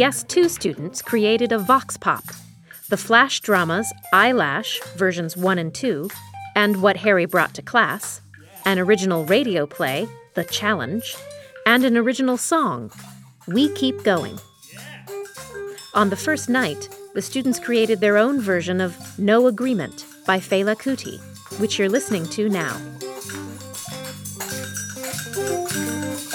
Yes 2 students created a vox pop, the flash dramas Eyelash, versions 1 and 2, and What Harry Brought to Class, an original radio play, The Challenge, and an original song, We Keep Going. On the first night, the students created their own version of No Agreement by Fela Kuti, which you're listening to now.